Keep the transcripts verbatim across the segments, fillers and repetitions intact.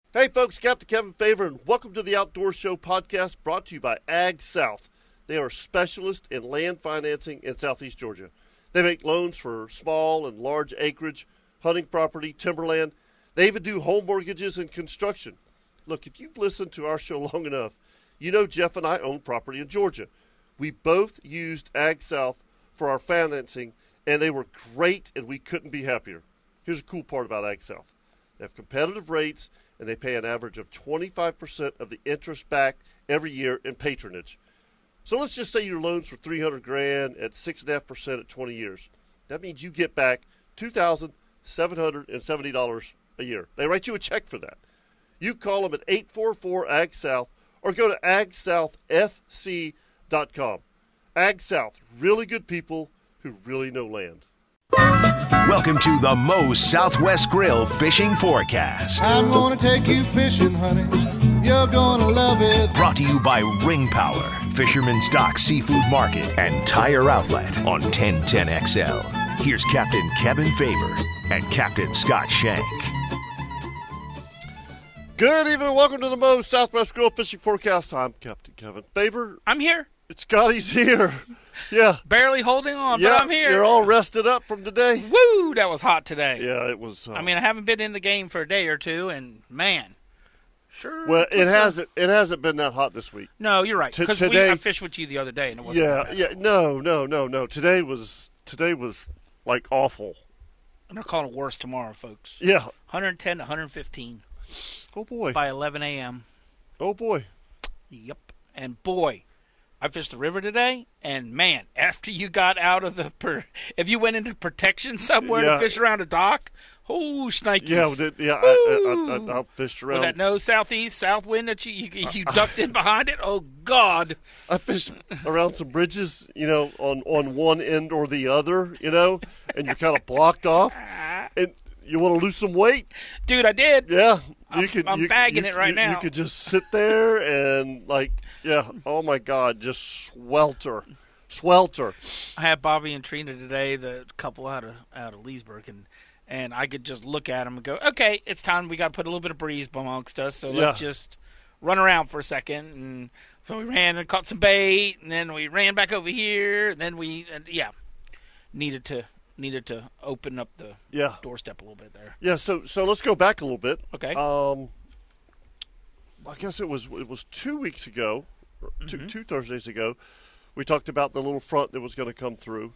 Hey folks, Captain Kevin Favor, and welcome to the Outdoor Show podcast brought to you by Ag South. They are specialists in land financing in Southeast Georgia. They make loans for small and large acreage, hunting property, timberland. They even do home mortgages and construction. Look, if you've listened to our show long enough, you know Jeff and I own property in Georgia. We both used Ag South for our financing, and they were great, and we couldn't be happier. Here's a cool part about Ag South. They have competitive rates, and they pay an average of twenty-five percent of the interest back every year in patronage. So let's just say your loan's for three hundred grand at six point five percent at twenty years. That means you get back two thousand seven hundred seventy dollars a year. They write you a check for that. You call them at eight four four A G S O U T or go to ag south f c dot com. Ag South, really good people who really know land. Welcome to the Moe's Southwest Grill Fishing Forecast. I'm gonna take you fishing, honey. You're gonna love it. Brought to you by Ring Power, Fisherman's Dock Seafood Market, and Tire Outlet on ten ten X L. Here's Captain Kevin Favor and Captain Scott Shank. Good evening. Welcome to the Moe's Southwest Grill Fishing Forecast. I'm Captain Kevin Favor. I'm here. It's Scotty's here. Yeah. Barely holding on, yeah, but I'm here. You're all rested up from today. Woo, that was hot today. Yeah, it was. Uh, I mean, I haven't been in the game for a day or two, and man, sure. Well, it puts hasn't. It hasn't been that hot this week. No, you're right. T- Because today- I fished with you the other day, and it wasn't. Yeah, that bad. yeah. No, no, no, no. Today was. Today was like awful. And they're calling it worse tomorrow, folks. Yeah. one ten to one fifteen Oh boy. by eleven a.m. Oh boy. Yep. And boy, I fished the river today, and man, after you got out of the, per, if you went into protection somewhere Yeah. to fish around a dock, oh, shnikes. Yeah, well, it- yeah. I, I, I, I fished around. With that no southeast, south wind that you you, you ducked in behind it, oh God! I fished around some bridges, you know, on, on one end or the other, you know, and you're kind of blocked off, and you want to lose some weight. Dude, I did. Yeah, you I'm- could. I'm you, bagging you, it right you, now. You could just sit there and like, yeah. Oh my God, just swelter, swelter. I had Bobby and Trina today, the couple out of out of Leesburg, and and I could just look at them and go, okay, it's time. We got to put a little bit of breeze amongst us, so let's Yeah. just run around for a second. And so we ran and caught some bait, and then we ran back over here, and then we, and yeah, needed to needed to open up the Yeah, doorstep a little bit there. yeah. So so let's go back a little bit. Okay. Um, I guess it was it was two weeks ago, or two Mm-hmm. two Thursdays ago. We talked about the little front that was going to come through,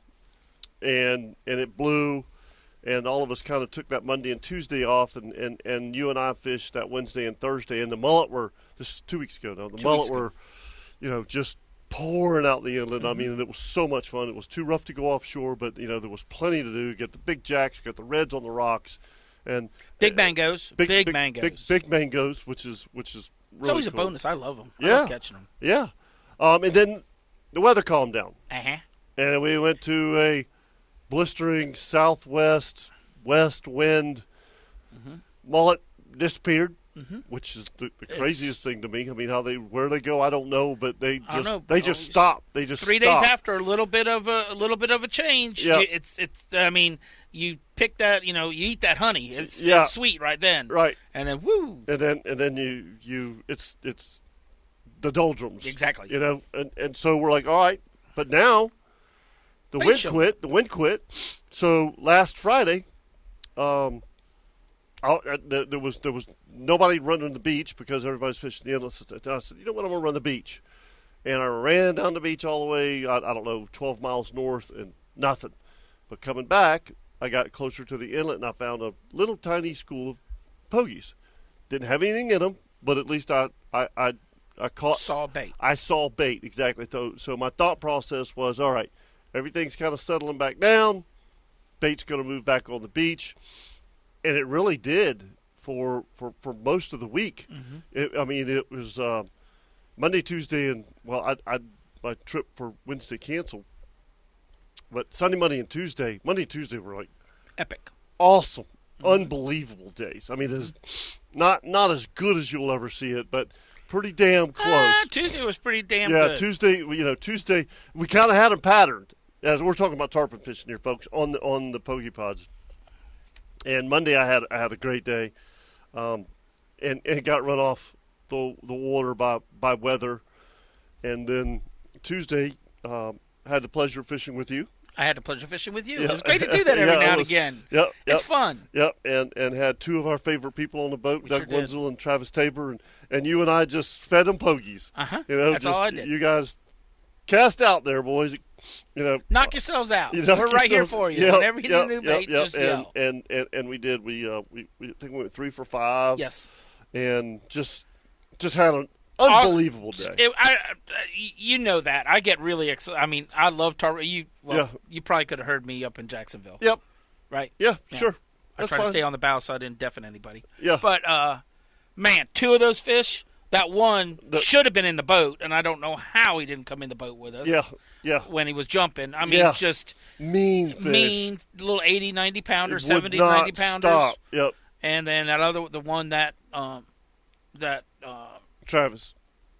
and and it blew, and all of us kind of took that Monday and Tuesday off, and, and, and you and I fished that Wednesday and Thursday, and the mullet were this is two weeks ago now. The Two mullet weeks ago. were, you know, just pouring out the inlet. Mm-hmm. I mean, and it was so much fun. It was too rough to go offshore, but you know there was plenty to do. Get the big jacks, get the reds on the rocks, and Big mangoes, big big, big mangoes. big, big mangoes, which is which is really it's always cool. a bonus. I love them. I Yeah. love catching them. Yeah, um, and then the weather calmed down, Uh huh. and we went to a blistering southwest west wind. Mm-hmm. Mullet disappeared, Mm-hmm. which is the, the It's- craziest thing to me. I mean, how they where they go, I don't know, but they I don't just know. they just Always- stop. They just Three stop. days after, a little bit of a, a little bit of a change. Yeah. You- It's it's. I mean, you pick that. You know, you eat that honey. It's, Yeah. it's sweet right then. Right, And then woo. and then and then you you it's it's the doldrums Exactly. You know, and and so we're like, all right, but now the Bait wind show. quit. The wind quit. So last Friday, um, I, I- there there was there was nobody running the beach because everybody's fishing the inlets. I said, you know what, I'm gonna run the beach, and I ran down the beach all the way. I, I don't know, twelve miles north, and nothing. But coming back, I got closer to the inlet, and I found a little tiny school of pogies. Didn't have anything in them, but at least I I I, I caught. Saw bait. I saw bait, exactly. So, so my thought process was, all right, everything's kind of settling back down. Bait's going to move back on the beach. And it really did for for, for most of the week. Mm-hmm. It, I mean, it was uh, Monday, Tuesday, and, well, I, I my trip for Wednesday canceled. But Sunday, Monday, and Tuesday, Monday and Tuesday were like Epic. awesome, unbelievable days. I mean, it's not not as good as you'll ever see it, but pretty damn close. Ah, Tuesday was pretty damn yeah, good. Tuesday. You know, Tuesday we kind of had them patterned. As we're talking about tarpon fishing here, folks, on the on the pogie pods. And Monday I had I had a great day, um, and, and got run off the the water by, by weather. And then Tuesday, um, had the pleasure of fishing with you. I had the pleasure of fishing with you. Yeah. It's great to do that every Yeah, now it and was- again. Yep, yep. It's fun. Yep, and, and had two of our favorite people on the boat, We Doug sure did. Wenzel and Travis Tabor, and, and you and I just fed them pogies. Uh-huh. You know, That's just, all I did. You guys cast out there, boys. You know, Knock yourselves out. you knock We're right here yourselves- for you. Yep, Whenever you yep, do a new yep, bait, yep, just and, yell. And, and and we did. We uh we, we I think we went three for five. Yes. And just just had an unbelievable day. It, I, I, you know that. I get really excited. I mean, I love tar. You well, Yeah. you probably could have heard me up in Jacksonville. Yep. Right? Yeah. Yeah. Sure. I That's tried fine. to stay on the bow so I didn't deafen anybody. Yeah. But, uh, man, two of those fish, that one The- should have been in the boat, and I don't know how he didn't come in the boat with us. Yeah. Yeah. When he was jumping. I mean, Yeah. just Mean fish. mean little eighty, ninety pounders, It would seventy, not ninety pounders. Stop. Yep. And then that other, the one that, um, that, uh, Travis.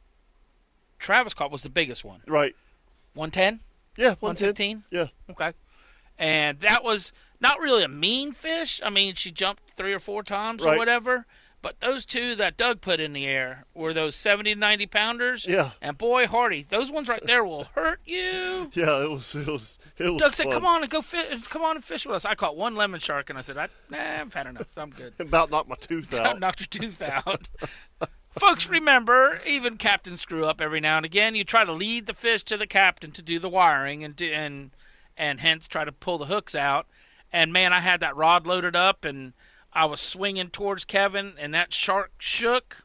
Travis caught was the biggest one. Right. one ten? Yeah. one one ten. fifteen? Yeah. Okay. And that was not really a mean fish. I mean, she jumped three or four times Right. or whatever. But those two that Doug put in the air were those seventy to ninety pounders. Yeah. And boy, Hardy, those ones right there will hurt you. Yeah. It was. It was. It was. Doug said, fun. "Come on and go fish. Come on and fish with us." I caught one lemon shark, and I said, I, "Nah, I've had enough. I'm good." About knocked my tooth out. Knocked your tooth out. Folks, remember, even captains screw up every now and again. You try to lead the fish to the captain to do the wiring and do, and and hence try to pull the hooks out. And man, I had that rod loaded up, and I was swinging towards Kevin, and that shark shook.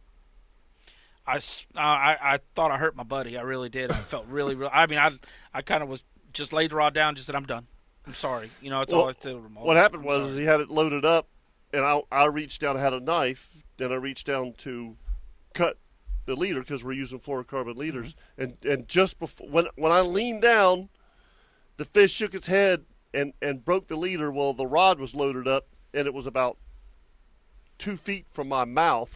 I, s- I, I thought I hurt my buddy. I really did. I felt really, really. I mean, I I kind of was just laid the rod down, and just said, "I'm done. I'm sorry." You know, it's Well, always the What happened I'm was sorry. is he had it loaded up, and I I reached down, I had a knife, and I reached down to cut the leader because we're using fluorocarbon leaders, Mm-hmm. and and just before when when I leaned down, the fish shook its head and and broke the leader. Well, the rod was loaded up, and it was about two feet from my mouth,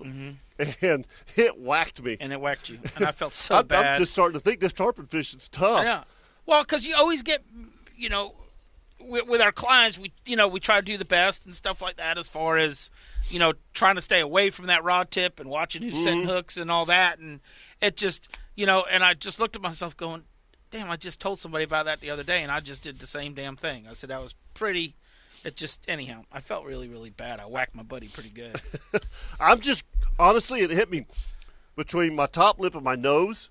and it whacked me. and it whacked you, and I felt so I'm, bad. I'm just starting to think this tarpon fishing's tough. Yeah. Well, because you always get, you know, with, with our clients, we, you know, we try to do the best and stuff like that as far as, you know, trying to stay away from that rod tip and watching who's setting hooks and all that. And it just, you know, and I just looked at myself going, damn, I just told somebody about that the other day, and I just did the same damn thing. I said that was pretty, it just, anyhow, I felt really, really bad. I whacked my buddy pretty good. I'm just honestly, it hit me between my top lip and my nose,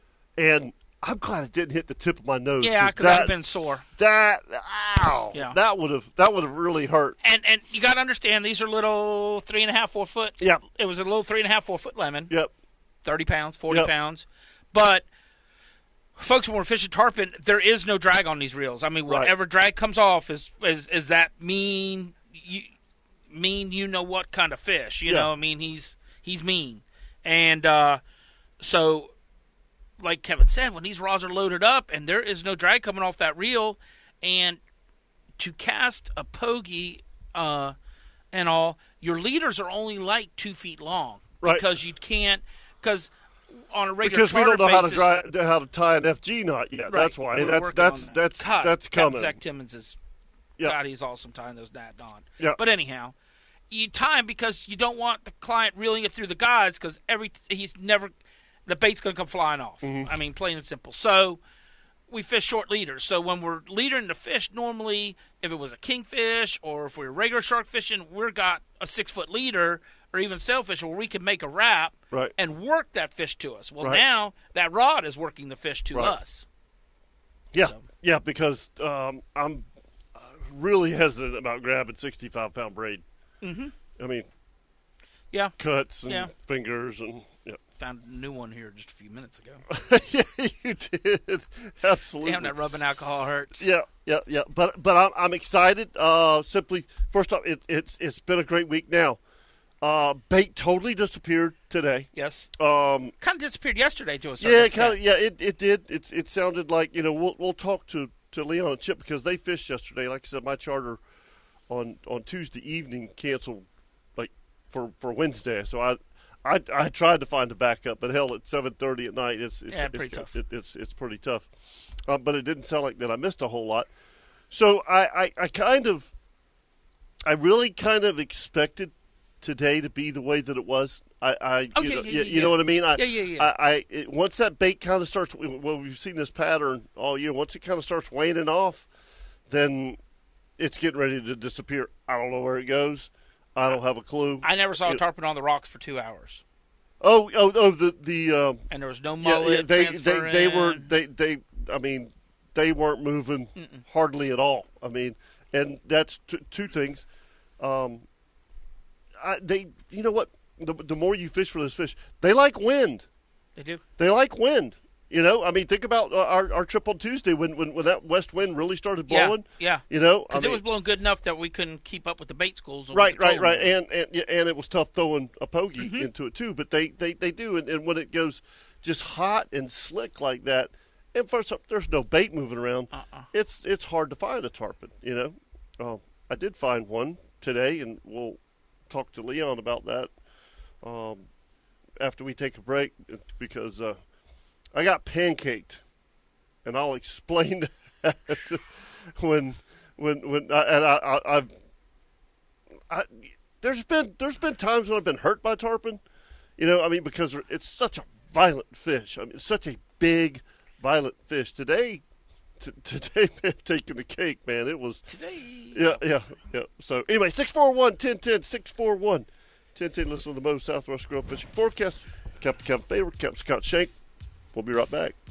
and I'm glad it didn't hit the tip of my nose. Yeah, because that I've been sore. that ow, Yeah. that would have that would have really hurt. And and you got to understand, these are little three and a half, four foot. Yep. It was a little three and a half, four foot lemon. Yep. thirty pounds, forty Yep. pounds. But, folks, when we're fishing tarpon, there is no drag on these reels. I mean, Right. whatever drag comes off is is, is that mean, you, mean you know what kind of fish. You Yeah. know, I mean, he's he's mean. And uh, so, like Kevin said, when these rods are loaded up and there is no drag coming off that reel, and to cast a pogie uh, and all, your leaders are only like two feet long. Right. Because you can't, because on a regular Because we don't charter know how to basis- dry, how to tie an F G knot yet. Right. That's why. We're that's working that's on that. that's God, that's Captain coming. Zach Timmons is, Yeah. God, he's awesome tying those nat on. Yeah. But anyhow, you tie him because you don't want the client reeling it through the guides because every he's never the bait's going to come flying off. Mm-hmm. I mean, plain and simple. So we fish short leaders. So when we're leadering the fish, normally if it was a kingfish or if we're regular shark fishing, we've got a six foot leader or even sailfish where we can make a wrap Right. and work that fish to us. Well, Right. now that rod is working the fish to Right. us. Yeah, So- yeah. Because um, I'm uh, really hesitant about grabbing sixty-five pound braid. Mm-hmm. I mean, Yeah. cuts and Yeah. fingers and yeah. Found a new one here just a few minutes ago. Yeah, you did. Absolutely. Damn, that rubbing alcohol hurts. Yeah, yeah, yeah. But but I'm I'm excited. Uh, simply, first off, it, it's it's been a great week now. Uh, bait totally disappeared today. Yes. Um, Kind of disappeared yesterday to a certain yeah, extent. kind of. Yeah, it, it did. It's it sounded like you know we'll we'll talk to, to Leon and Chip because they fished yesterday. Like I said, my charter on on Tuesday evening canceled like for, for Wednesday. So I. I, I tried to find a backup, but hell, at seven thirty at night, it's it's Yeah, it's, pretty tough. It, it's it's pretty tough. Uh, but it didn't sound like that I missed a whole lot. So I, I, I kind of, I really kind of expected today to be the way that it was. I, I Oh, you, yeah, know, yeah, you, yeah, you yeah. know what I mean? I, Yeah, yeah, yeah. I, I it, once that bait kind of starts, well, we've seen this pattern all year. Once it kind of starts waning off, then it's getting ready to disappear. I don't know where it goes. I don't have a clue. I never saw a It- tarpon on the rocks for two hours, Oh, oh, oh, the the um, and there was no yeah, mullet yeah, they they transferring. they were they they. I mean, they weren't moving Mm-mm. hardly at all. I mean, and that's t- two things. Um, I, they, you know what? The, the more you fish for this fish, they like wind. They do. They like wind. You know, I mean, think about our, our trip on Tuesday when, when, when that west wind really started blowing. Yeah, You know, I because it mean, was blowing good enough that we couldn't keep up with the bait schools. or with right, the right, trolling. right, and, and yeah, and it was tough throwing a pokey Mm-hmm. into it too. But they, they, they do, and, and when it goes just hot and slick like that, and first off, there's no bait moving around. Uh-uh. It's it's hard to find a tarpon. You know, um, I did find one today, and we'll talk to Leon about that um, after we take a break because uh, I got pancaked, and I'll explain that when when when I, and I, I I've I, there's been there's been times when I've been hurt by tarpon, you know. I mean, because it's such a violent fish. I mean, it's such a big, violent fish. Today, t- today, man, taking the cake, man. It was Today. yeah, yeah, yeah. So anyway, six four one ten ten six four one ten ten. Listen to the Moe's Southwest Grill Fishing Forecast. Captain Kevin Favor, Captain Scott Shank. We'll be right back.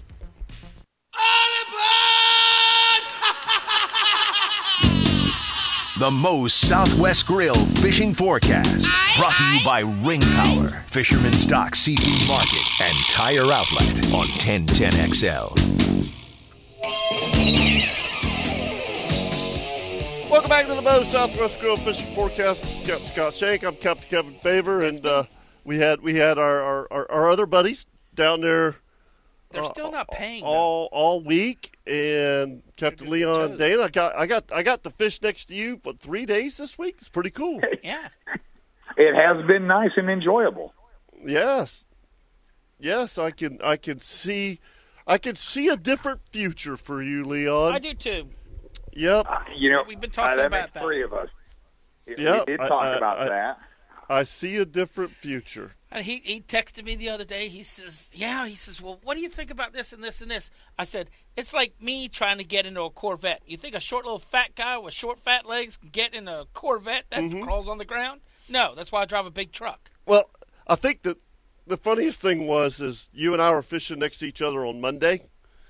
The Moe's Southwest Grill Fishing Forecast. Brought to you by Ring Power, Fisherman's Dock Seafood Market, and Tire Outlet on ten ten X L. Welcome back to the Moe's Southwest Grill Fishing Forecast. Captain Scott Shank. I'm Captain Kevin Favor, and uh, we had we had our, our, our, our other buddies down there They're uh, still not paying. though. all all week, and Captain They're Leon just- Dane. I got I got I got the fish next to you for three days this week. It's pretty cool. Yeah. It has been nice and enjoyable. Yes, yes, I can I can see I can see a different future for you, Leon. I do too. Yep, Uh, you know, We've been talking uh, that about makes that. three of us. We Yep, did I- talk I- about I- that. I see a different future. And he, he texted me the other day. He says, yeah, he says, well, what do you think about this and this and this? I said, it's like me trying to get into a Corvette. You think a short little fat guy with short fat legs can get in a Corvette that Mm-hmm. crawls on the ground? No, that's why I drive a big truck. Well, I think that the funniest thing was is you and I were fishing next to each other on Monday,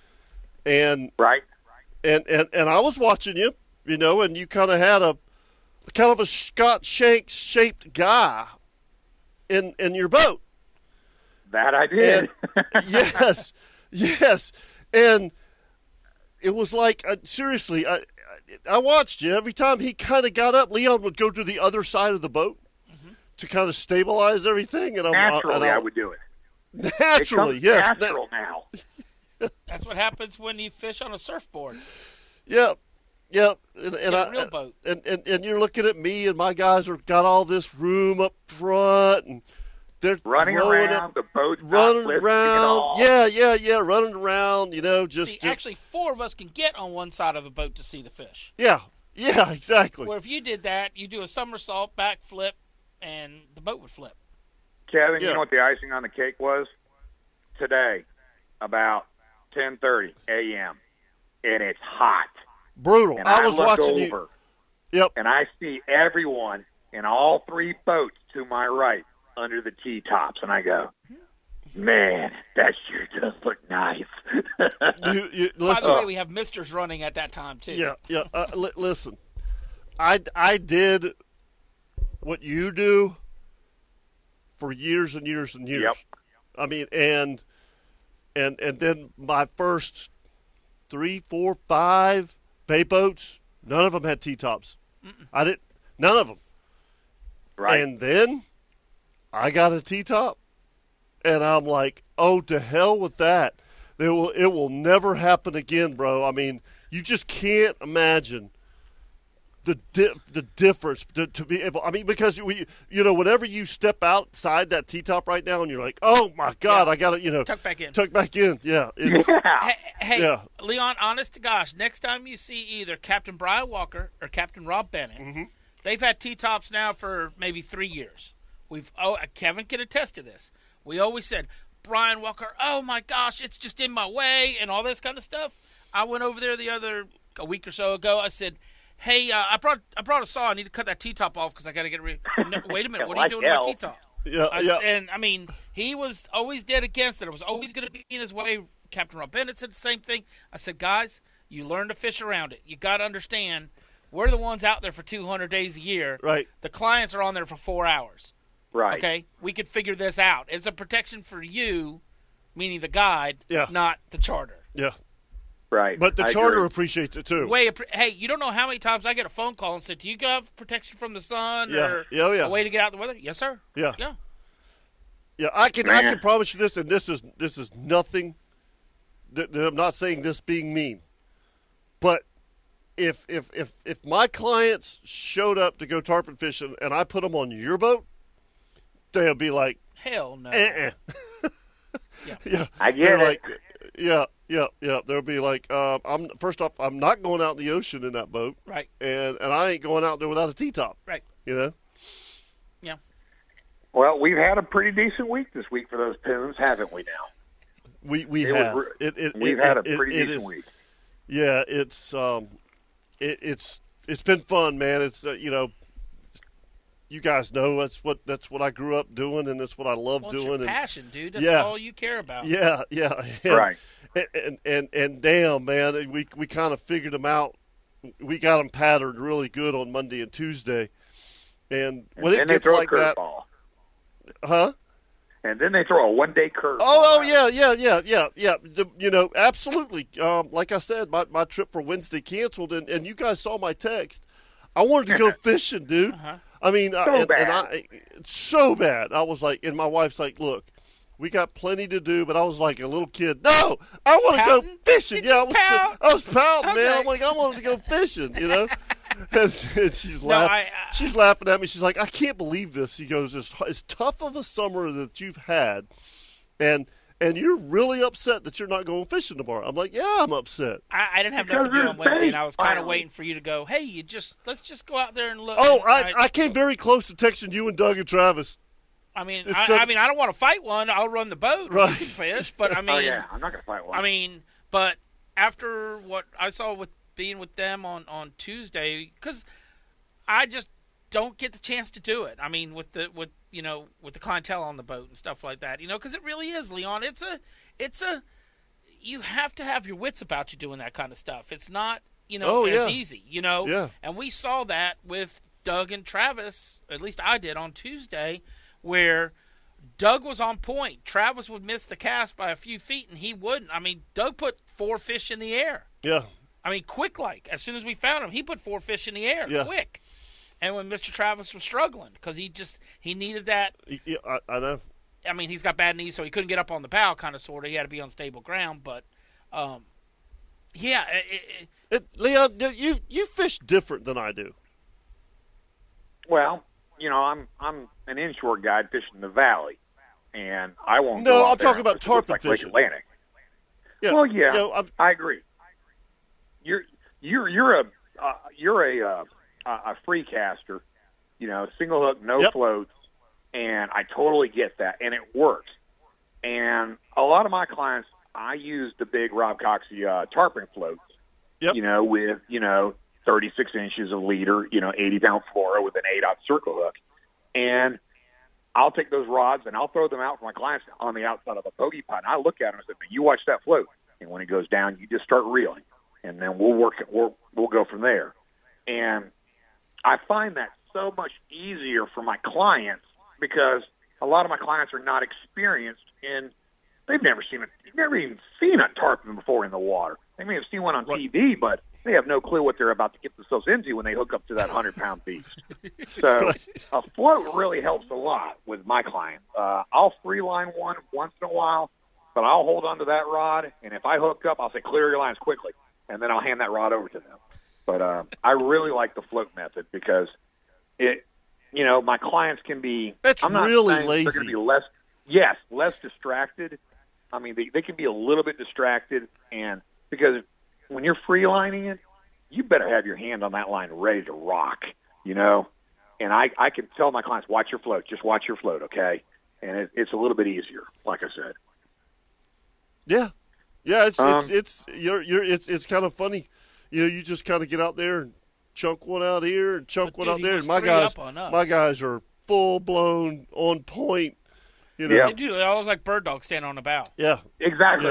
and Right? and and, and I was watching you, you know, and you kind of had a kind of a Scott Shank shaped guy in in your boat. That I did. And, yes, yes, and it was like uh, seriously, I, I I watched you every time he kind of got up. Leon would go to the other side of the boat to kind of stabilize everything, and I'm Naturally, and I I'm- would do it. naturally, it comes yes, na- natural now. That's what happens when you fish on a surfboard. Yep, yep, and, and Get a I real boat. And, and and you're looking at me, and my guys are got all this room up front, and they're Running throwing around, it, the boat's not running lifting at around. all. Yeah, yeah, yeah, running around. You know, just See, just- actually, four of us can get on one side of a boat to see the fish. yeah, yeah, exactly. Where if you did that, you do a somersault, back flip, and the boat would flip. Kevin, Yeah. you know what the icing on the cake was? Today, about ten thirty a.m., and it's hot. Brutal. And I I, was look watching over, you. Yep. and I see everyone in all three boats to my right under the T-tops, and I go, man, that sure does look nice. You, you, By listen. the way, we have misters running at that time, too. Yeah, yeah. Uh, li- listen, I, I did what you do for years and years and years. Yep. I mean, and and and then my first three, four, five bay boats, none of them had T-tops. I didn't. None of them. Right. And then I got a T-top, and I'm like, oh, to hell with that. It will, it will never happen again, bro. I mean, you just can't imagine the di- the difference to, to be able. I mean, because we, you know, whenever you step outside that T-top right now, and you're like, oh my God, Yeah. I got to, you know, Tuck back in. tuck back in. Yeah, it's, yeah. Hey, hey Yeah. Leon, honest to gosh, next time you see either Captain Brian Walker or Captain Rob Bennett, Mm-hmm. They've had T-tops now for maybe three years. We've oh, Kevin can attest to this. We always said, Brian Walker, oh my gosh, it's just in my way and all this kind of stuff. I went over there the other a week or so ago. I said, hey, uh, I brought I brought a saw. I need to cut that T-top off because I got to get rid. No, wait a minute, what are you doing with my T-top? Yeah, I, yeah. And I mean, he was always dead against it. It was always going to be in his way. Captain Rob Bennett said the same thing. I said, guys, you learn to fish around it. You got to understand, we're the ones out there for two hundred days a year. Right. The clients are on there for four hours. Right. Okay? We could figure this out. It's a protection for you, meaning the guide, Yeah. not the charter. Yeah. Right. But the I charter agree. appreciates it too. Way, hey, you don't know how many times I get a phone call and say, do you have protection from the sun Yeah. or Yeah, yeah. a way to get out the weather? Yes, sir. Yeah. Yeah. Yeah, I can I Man. can promise you this, and this is this is nothing. That, that I'm not saying this being mean, but if if if if my clients showed up to go tarpon fishing and I put them on your boat, they'll be like, Hell no. eh, eh. Yeah. yeah, I get They're it. like, yeah, yeah, yeah. They'll be like, uh, I'm first off, I'm not going out in the ocean in that boat, Right. and and I ain't going out there without a T-top, Right. you know. Yeah. Well, we've had a pretty decent week this week for those poons, haven't we? Now We we It was have re- it, it, we've it- had a it- pretty it decent is- week. Yeah, it's um, it, it's it's been fun, man. It's uh, you know, you guys know that's what that's what I grew up doing, and that's what I love Well, it's doing. your and passion, dude. That's Yeah. all you care about. yeah, yeah, and, Right. And, and and and damn, man, we we kind of figured them out. We got them patterned really good on Monday and Tuesday, and when it and they gets throw like a that, curveball, huh? and then they throw a one-day curveball. Oh, oh out. yeah, yeah, yeah, yeah, yeah. The, you know, absolutely. Um, like I said, my, my trip for Wednesday canceled, and, and you guys saw my text. I wanted to go fishing, dude. Uh-huh. I mean, I, So and, and bad. I so bad. I was like, and my wife's like, "Look, we got plenty to do," but I was like a little kid. No, I want to go Pouting? fishing. Did yeah, you I was, pout? I was pouting, man. Okay. I'm like, I wanted to go fishing, you know. and, and she's No, laughing. I- I- she's laughing at me. She's like, "I can't believe this." She goes, "As, as tough of a summer that you've had, and and you're really upset that you're not going fishing tomorrow." I'm like, "Yeah, I'm upset." I, I didn't have Because nothing to do there's on Wednesday, bait, and I was kind of finally. waiting for you to go, hey, you just let's just go out there and look. Oh, And I, I came very close to texting you and Doug and Travis. I mean, it's I, so- I mean, I don't want to fight one. I'll run the boat. Right. You can fish, but I mean, Oh yeah, I'm not gonna fight one. I mean, but after what I saw with being with them on, on Tuesday, because I just don't get the chance to do it. I mean, with the with you know with the clientele on the boat and stuff like that, you know, because it really is, Leon. It's a it's a you have to have your wits about you doing that kind of stuff. It's not you know Oh, as yeah. easy, you know. Yeah. And we saw that with Doug and Travis. At least I did on Tuesday, where Doug was on point. Travis would miss the cast by a few feet, and he wouldn't. I mean, Doug put four fish in the air. Yeah, I mean, quick like. As soon as we found him, he put four fish in the air, Yeah. quick. And when Mister Travis was struggling, because he just he needed that. yeah I, I know. I mean, he's got bad knees, so he couldn't get up on the bow, kind of, sort of. He had to be on stable ground. But, um, yeah, it, it, It, Leon, you you fish different than I do. well, you know, I'm I'm an inshore guide fishing the valley, and I won't. No, go out I'm there talking about unless it looks tarpon like Lake fishing. Atlantic. Yeah. Well, yeah, You know, I'm- I agree. You're you're you're a uh, you're a uh, a free caster, you know, single hook, no Yep. floats, and I totally get that, and it works. And a lot of my clients, I use the big Rob Coxey uh, tarpon floats, Yep. you know, with you know thirty-six inches of leader, you know, eighty pound fluoro with an eight aught circle hook, and I'll take those rods and I'll throw them out for my clients on the outside of a bogey pot. And I look at them and say, "You watch that float," and when it goes down, you just start reeling, and then we'll work it. We'll we'll go from there. And I find that so much easier for my clients because a lot of my clients are not experienced in. They've never seen it. They've never even seen a tarpon before in the water. They may have seen one on T V, but they have no clue what they're about to get themselves into when they hook up to that hundred pound beast. So a float really helps a lot with my client. Uh, I'll free line one once in a while, but I'll hold on to that rod, and if I hook up, I'll say clear your lines quickly, and then I'll hand that rod over to them. But uh, I really like the float method because it, you know, my clients can be. That's I'm not really saying They're going lazy. to be less, yes, less distracted. I mean, they, they can be a little bit distracted, and because when you're free lining it, you better have your hand on that line ready to rock, you know. and I, I can tell my clients, watch your float, just watch your float, okay? And it, it's a little bit easier, like I said. Yeah, yeah. It's Um, it's it's you're you're it's it's kind of funny. You know, you just kind of get out there and chunk one out here and chunk But one dude, out he there, was and my three guys, up on us. my guys are full blown on point. You know, Yeah. They do. They all look like bird dogs standing on the bow. yeah, Exactly. yeah.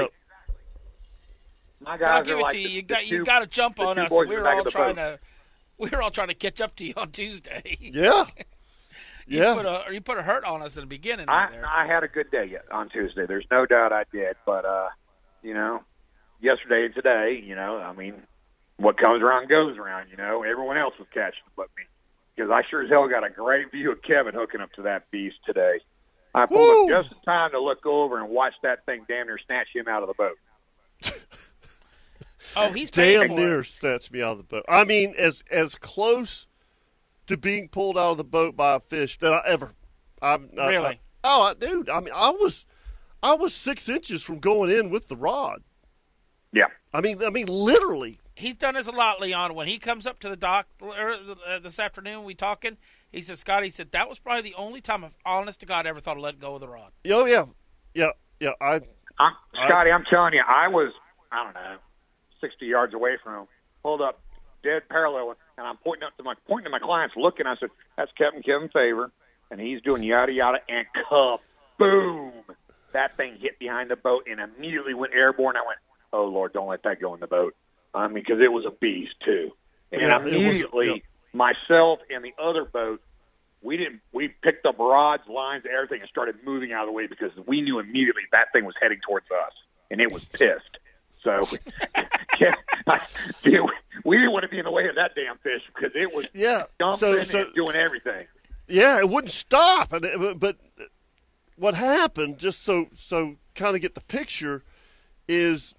My But I'll guys give are it like to you. the- You the got you two- got to jump the on two us. boys We in the were back all of the trying boat. to. We were all trying to catch up to you on Tuesday. Yeah, You yeah. Put a, or you put a hurt on us in the beginning. I, right there. I had a good day on Tuesday. There's no doubt I did. But, uh, you know, yesterday and today, you know, I mean, what comes around goes around, you know. Everyone else was catching but me. Because I sure as hell got a great view of Kevin hooking up to that beast today. I pulled Woo! up just in time to look over and watch that thing damn near snatch him out of the boat. oh, he's paying Damn for near it. snatched me out of the boat. I mean, as as close to being pulled out of the boat by a fish that I ever. I'm I, Really? I, oh, I, dude. I mean, I was I was six inches from going in with the rod. Yeah. I mean, I mean, literally. He's done this a lot, Leon. When he comes up to the dock er, uh, this afternoon, we talking. He said, Scott, he said, that was probably the only time, of honest to God, I ever thought of letting go of the rod. Oh yeah, yeah, yeah. I I'm, I- Scotty, I'm telling you, I was, I don't know, sixty yards away from him, pulled up dead parallel, and I'm pointing up to my pointing to my clients, looking. I said, "That's Kevin Kevin Favor," and he's doing yada yada, and kaboom! That thing hit behind the boat and immediately went airborne. I went, "Oh Lord, don't let that go in the boat," I mean, because it was a beast too. And Yeah, it was- immediately, yeah. myself and the other boat, we didn't. We picked up rods, lines, everything, and started moving out of the way because we knew immediately that thing was heading towards us, and it was pissed. So, yeah, I, dude, we didn't want to be in the way of that damn fish because it was yeah. dumping So so and doing everything. yeah, it wouldn't stop. And it, but what happened? Just so so kind of get the picture is.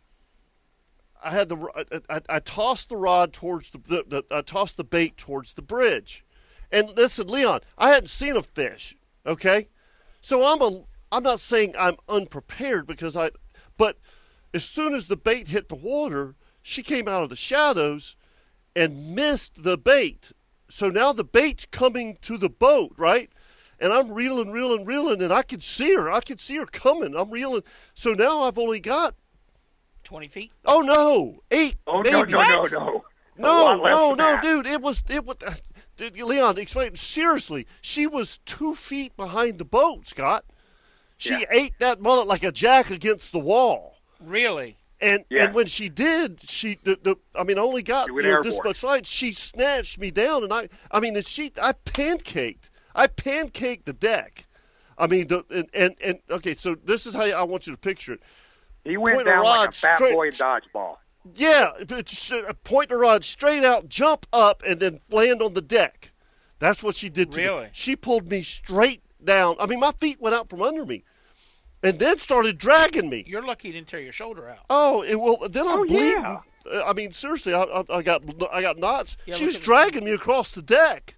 I had the I, I, I tossed the rod towards the, the, the I tossed the bait towards the bridge, and listen, Leon, I hadn't seen a fish. Okay, so I'm a I'm not saying I'm unprepared because I, but as soon as the bait hit the water, she came out of the shadows and missed the bait. So now the bait's coming to the boat, right? And I'm reeling, reeling, reeling, and I could see her. I could see her coming. I'm reeling. So now I've only got. twenty feet? Oh no, eight. Oh maybe. no, no, no, What? no, A No, lot less no, than no, that. dude. It was it was. Uh, dude, Leon, explain seriously. She was two feet behind the boat, Scott. She Yeah. ate that mullet like a jack against the wall. Really? And Yeah. and when she did, she the, the I mean, I only got She you went know, this airborne. much light. She snatched me down, and I I mean, and she I pancaked. I pancaked the deck. I mean, the, and, and and okay, so this is how I want you to picture it. He went Point a down like rod a fat straight- boy dodgeball. Yeah, but sh- point the rod straight out, jump up, and then land on the deck. That's what she did to me. Really? She pulled me straight down. I mean, my feet went out from under me, and then started dragging me. You're lucky you didn't tear your shoulder out. Oh, it, well, then I'm Oh, bleeding. yeah. Uh, I mean, seriously, I, I, I got I got knots. Yeah, she look was at- dragging me across the deck.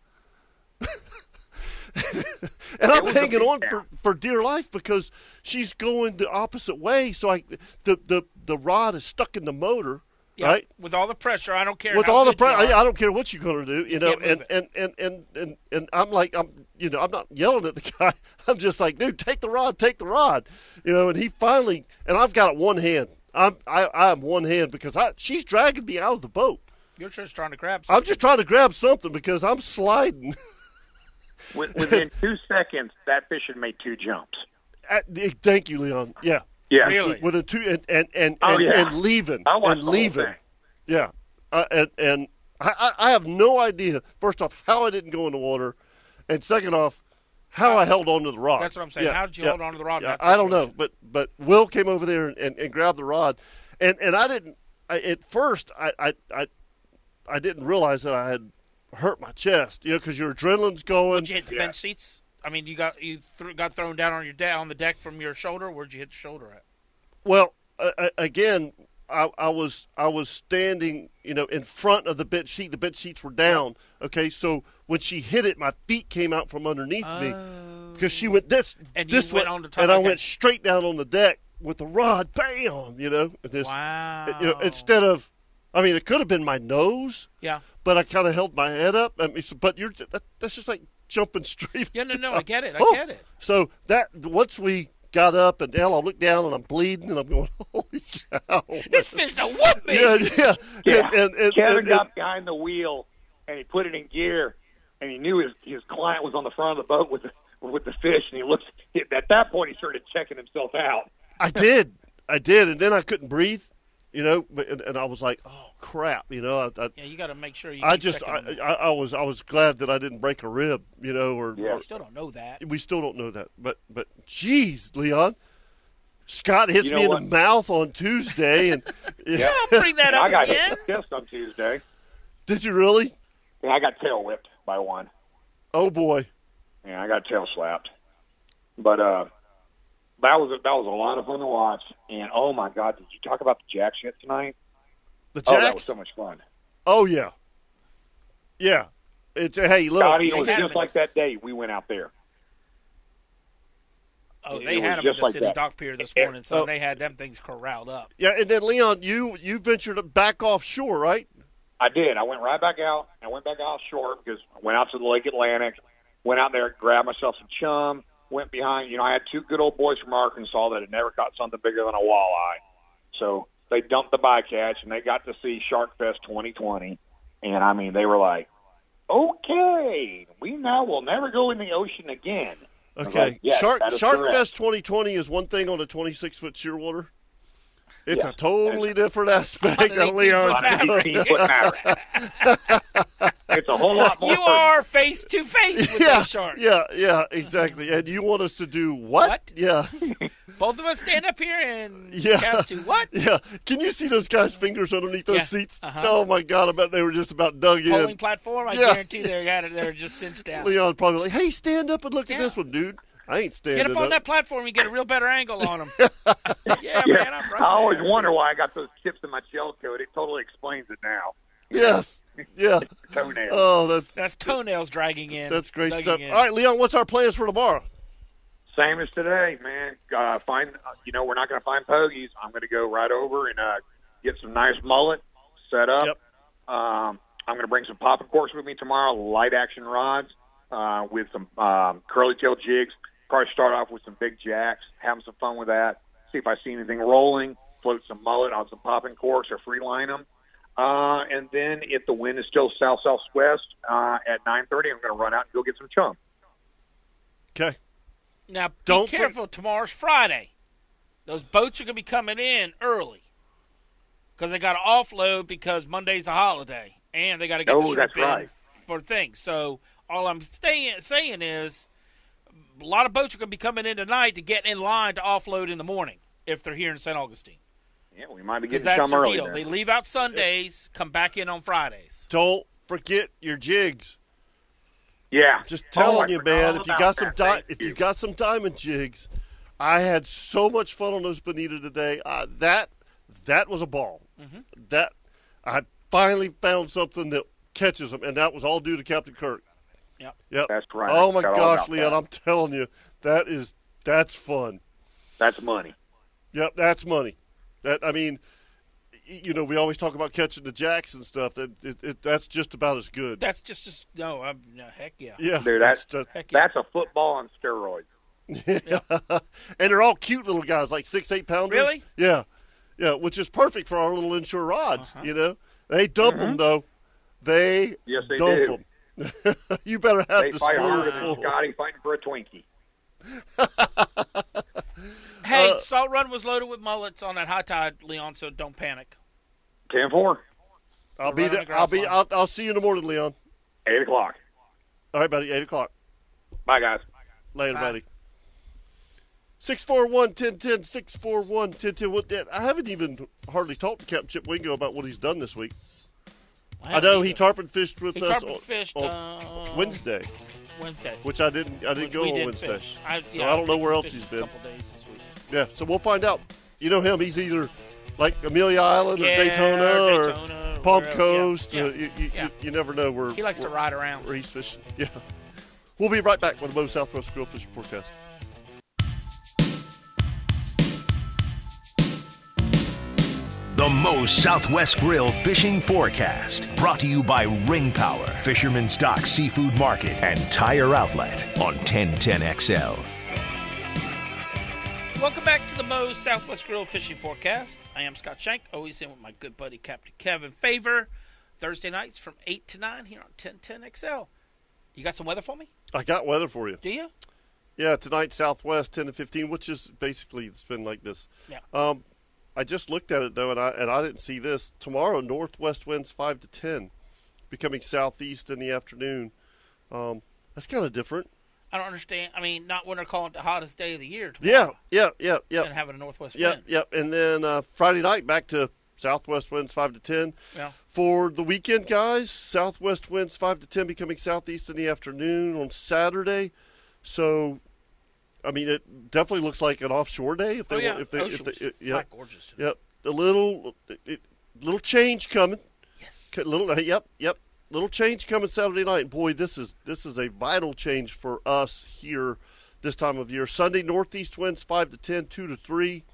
And I'm was a hanging beat on down. for, for dear life because she's going the opposite way. So I, the, the, the rod is stuck in the motor, Yeah, right? With all the pressure, I don't care. With how all the good you pressure, are. I don't care what you're going to do, you know. can't move And, and, and, and, and, and I'm like, I'm, you know, I'm not yelling at the guy. I'm just like, dude, take the rod, take the rod, you know. And he finally, and I've got it one hand. I'm, I, I'm one hand because I, she's dragging me out of the boat. You're just trying to grab I'm something. just trying to grab something because I'm sliding. With- Within two seconds, that fish had made two jumps. At, thank you, Leon. Yeah, Yeah. Really? with a two and and and, Oh, and, yeah. and leaving I watched and the whole leaving. thing. Yeah, uh, and and I, I I have no idea. First off, how I didn't go in the water, and second off, how I held on to the rod. That's what I'm saying. Yeah, How did you yeah, hold on to the rod in yeah, that I don't know, situation? but but Will came over there and, and, and grabbed the rod, and and I didn't. I, at first, I, I I I didn't realize that I had hurt my chest. You know, because your adrenaline's going. Did you hit the Yeah. bench seats? I mean, you got you th- got thrown down on your de- on the deck from your shoulder. Where'd you hit the shoulder at? Well, uh, uh, again, I, I was I was standing, you know, in front of the bench seat. The bench seats were down. Okay, so when she hit it, my feet came out from underneath me because she went this And you this went way, on the top and I of the went deck. straight down on the deck with the rod. Bam! You know, this, Wow. you know, instead of, I mean, it could have been my nose, Yeah. but I kind of held my head up. I mean, so, but you're that, that's just like jumping straight. Yeah, no, no, down. I get it. I Oh, get it. So that once we got up and down, I looked down and I'm bleeding and I'm going, holy cow! This fish don't whoop me. Yeah, yeah. Yeah. And, and, and, Kevin and- got behind the wheel and he put it in gear, and he knew his his client was on the front of the boat with the, with the fish, and he looked. At that point, he started checking himself out. I did, I did, and then I couldn't breathe. You know, but- and, and I was like, "Oh crap!" You know, I, I, Yeah, you got to make sure you. I keep just, checking I, them. I, I was, I was glad that I didn't break a rib. You know, or, Yeah. or We still don't know that. we still don't know that. But, but, geez, Leon, Scott hits You know me in what? the mouth on Tuesday, and Yeah. Don't bring that I up got again. hit in the fist on Tuesday. did you really? Yeah, I got tail whipped by one. Oh boy, Yeah, I got tail slapped. But uh, that was a, that was a lot of fun to watch. And oh my God, did you talk about the jack shit tonight? the Oh, that Jacks. was so much fun. Oh yeah, yeah. It's hey, look, Scotty, it was had just him in- like that day we went out there. Oh, It they was had them at just the like city that. dock pier this Yeah. morning, so Oh. they had them things corralled up. yeah. And then Leon, you you ventured back offshore, right? I did. I went right back out. I went back offshore because I went out to the Lake Atlantic, went out there, grabbed myself some chum, went behind. You know, I had two good old boys from Arkansas that had never caught something bigger than a walleye. So they dumped the bycatch, and they got to see Shark Fest twenty twenty. And, I mean, they were like, okay, we now will never go in the ocean again. I was Okay, like, yes, Shark that is Shark correct. Fest twenty twenty is one thing on a twenty-six foot shearwater. It's Yes. a totally different aspect On an of Leon's. On an eighteen-foot Maverick. It's a whole lot more. You are face to face with Yeah, those sharks. yeah, yeah, exactly. And you want us to do what? What? Yeah, Both of us stand up here and Yeah. cast to what? yeah. Can you see those guys' fingers underneath those Yeah, seats? uh-huh. Oh my God! I bet they were just about dug Polling in. platform. I Yeah. guarantee they got it. They're just cinched down. Leon probably like, "Hey, stand up and look at Yeah. this one, dude." I ain't standing Get up on that platform, you get a real better angle on them. yeah, Yeah, man, I'm right I always there. wonder why I got those chips in my shell coat. It totally explains it now. Yes, yeah. Toenails. Oh, that's That's toenails dragging in. that's great dugging stuff. in. All right, Leon, what's our plans for tomorrow? Same as today, man. Uh, find, uh, you know, we're not going to find pogies. I'm going to go right over and uh, get some nice mullet set up. Yep. Um, I'm going to bring some popping corks with me tomorrow, light action rods uh, with some um, curly tail jigs. Probably start off with some big jacks, having some fun with that. See if I see anything rolling. Float some mullet on some popping corks or free line them. Uh, and then if the wind is still south southwest uh, at nine thirty, I'm going to run out and go get some chum. Okay. Now, be Don't for- careful. Tomorrow's Friday. Those boats are going to be coming in early because they got to offload because Monday's a holiday and they got to get Oh, the shrimp that's in right. for things. So all I'm staying, saying is a lot of boats are going to be coming in tonight to get in line to offload in the morning if they're here in Saint Augustine. Yeah, we might be Because getting that's chum the early deal. there. They leave out Sundays, come back in on Fridays. Don't forget your jigs. Yeah. Just Oh, I telling you, forgot man. all If you about got some that. di- Thank if you. you got some diamond jigs, I had so much fun on those bonita today. Uh, that that was a ball. Mm-hmm. That I finally found something that catches them, and that was all due to Captain Kirk. Yep. Yep. That's right. Oh I my forgot all gosh, about Leon! that. I'm telling you, that is that's fun. That's money. Yep, that's money. That I mean, y- you know, we always talk about catching the jacks and stuff. That it, it, that's just about as good. That's just, just no, I'm, no, heck yeah. yeah, Dude, that's- just- Heck yeah. That's a football on steroids. and they're all cute little guys, like six, eight pounders. Really? Yeah, yeah, which is perfect for our little inshore rods. Uh-huh. You know, they dump them though. They Yes, they dump do. them. You better have They the fight spool harder than full. Scotty fighting for a Twinkie. Hey, Uh, Salt Run was loaded with mullets on that high tide, Leon, so don't panic. ten four, I'll We're be running there. a I'll grass be. line. I'll, I'll see you in the morning, Leon. eight o'clock. All right, buddy. Eight o'clock. Bye, guys. Later, Bye. buddy. six four one, ten ten, six four one, ten ten. What that? I haven't even hardly talked to Captain Chip Wingo about what he's done this week. I know he tarpon fished with He us tarpon on, fished on uh, Wednesday, Wednesday. which I didn't. I didn't We- go we on didn't Wednesday. fish. I, So yeah, I don't know where else fished he's a been. couple days this week. Yeah, so we'll find out. You know him; he's either like Amelia Island or Yeah, Daytona or, Daytona, Palm wherever. Coast. Yeah, Uh, yeah, you, you, yeah. you, you never know where He likes to where, ride around. where he's fishing. Yeah, we'll be right back with the Mo Southwest Grill Fishing Forecast. The Moe's Southwest Grill Fishing Forecast. Brought to you by Ring Power, Fisherman's Dock Seafood Market, and Tire Outlet on ten ten X L. Welcome back to the Moe's Southwest Grill Fishing Forecast. I am Scott Shank, always in with my good buddy Captain Kevin Favor. Thursday nights from eight to nine here on ten ten X L. You got some weather for me? I got weather for you. Do you? Yeah, tonight Southwest ten to fifteen, which is basically it's been like this. Yeah. Um, I just looked at it though, and I and I didn't see this. Tomorrow, northwest winds five to ten, becoming southeast in the afternoon. Um, that's kind of different. I don't understand. I mean, not when they're calling it the hottest day of the year Yeah, tomorrow. yeah, yeah, yeah. And having a northwest Yep, wind. yep. And then uh, Friday night back to southwest winds five to ten. Yeah. For the weekend, guys, southwest winds five to ten, becoming southeast in the afternoon on Saturday. So, I mean, it definitely looks like an offshore day. If they Oh, yeah. want, if they, Ocean if they, was it, flat yep, gorgeous today. yep. A little, it, little change coming. Yes. C- Little, yep, yep. Little change coming Saturday night. Boy, this is this is a vital change for us here this time of year. Sunday, northeast winds five to ten, two to three.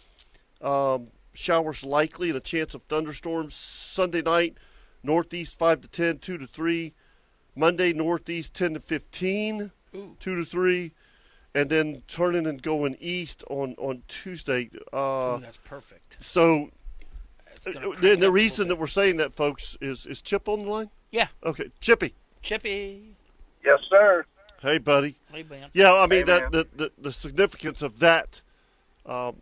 Um, showers likely and a chance of thunderstorms. Sunday night, northeast five to ten, two to three. Monday, northeast ten to fifteen, Ooh. two to three. And then turning and going east on, on Tuesday. Uh, Ooh, that's perfect. so, It's gonna uh, crank and up the a reason that little we're saying that, folks, is is Chip on the line? bit. Yeah. Okay, Chippy. Chippy. Yes, sir. Hey, buddy. Hey, man. Yeah, I mean Hey, that man. the, the the significance of that um,